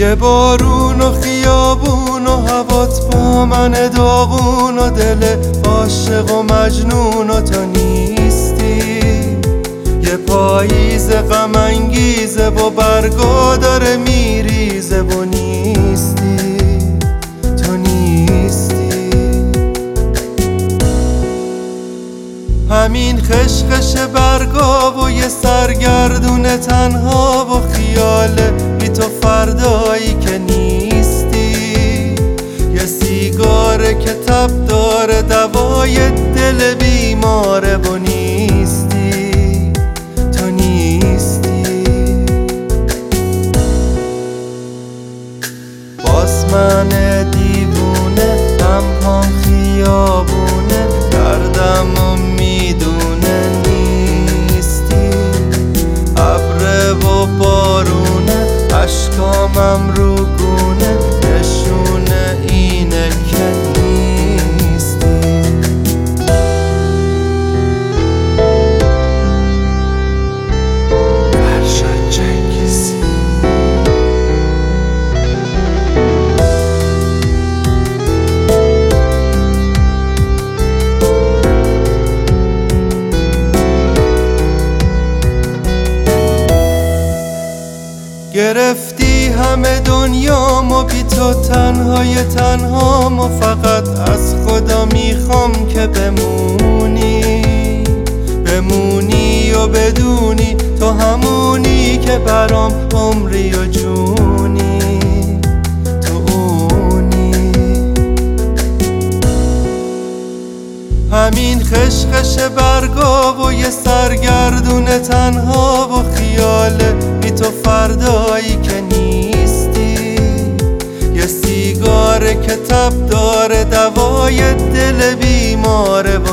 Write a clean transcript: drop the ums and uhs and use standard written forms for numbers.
یه بارون و خیابون و هوات با من داغون و دل عاشق و مجنون و تو نیستی. یه پاییز غم انگیزه و برگا داره میریزه و نیستی، تو نیستی. همین خشخش برگا و یه سرگردون تنها و خیاله بی تو فردایی که نیستی. یه سیگاره که تب داره دوای دل بیماره و نیستی، تو نیستی. باز من دیوونه هم خیابونه دردم و میدونه نیستی. ابر و بارونه اشکامم رو گونه نشونه اینه که نیستی. فرشاد جنگیزی. گرفتی همه دنیامو بی تو تنهامو فقط از خدا میخوام که بمونی و بدونی تو همونی که برام عمری و جونی، تو اونی. همین خشخش برگا و یه سرگردون تنها و خیاله بی تو فردایی که نیستی. یه سیگاره که تب داره دوای دل بیماره و